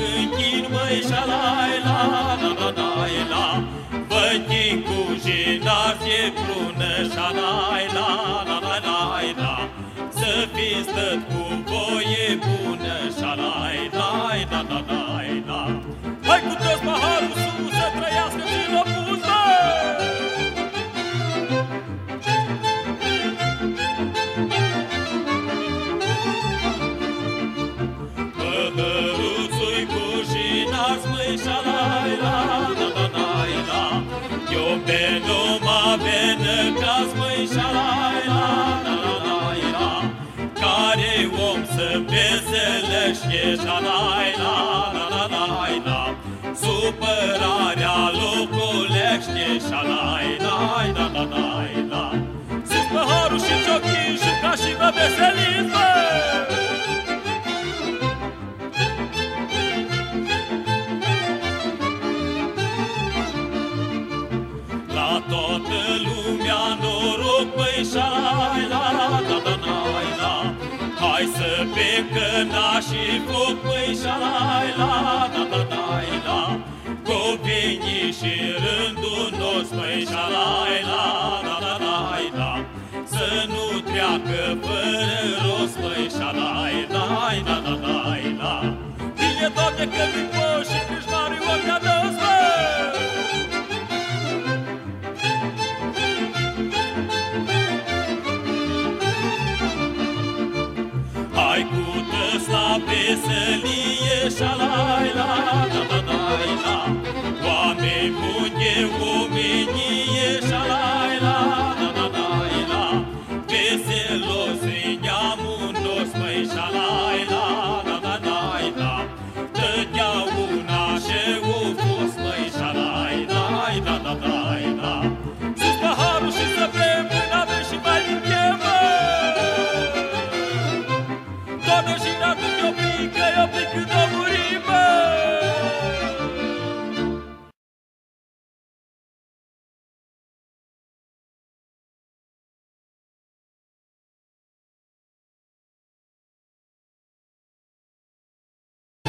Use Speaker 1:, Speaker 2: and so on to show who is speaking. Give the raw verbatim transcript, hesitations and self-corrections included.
Speaker 1: închin, măi, șalai, la, la, la, la, la. Vă închin cu jinație prună, șalai, la, la, la, la, la. Să fiți tot cu voie bună, șalai, la, la, la, la, la. Hai cu toți paharul sus, să trăiască cine-o pus, bă! Păhăruțui cu jinați, măi, șalai, la, la, la, la, la. Eu pe numai venă caz, măi, șalai, la, la, la, la, la. Care om să veselește, șalai, la, la, la, la, la. Supărarea loculește, șalai, la, la, la, la, la. Sus păharul și ciochin și ca și vă veseliți, bă! La toată lumea noroc, băi, șalai, la, la, la, la, la. Hai să bem căna și foc, băi, șalai, la, la, la, la, la. Copiii și rândul nostru, băi, șalai, la, la, la, la, la. Să nu treacă fără rost, băi, șalai, la, la, la, la, la. Bine, Doamne, că vin poși și crâșmarii ori ne-a dăs, bă! Hai cu tăs la veselie,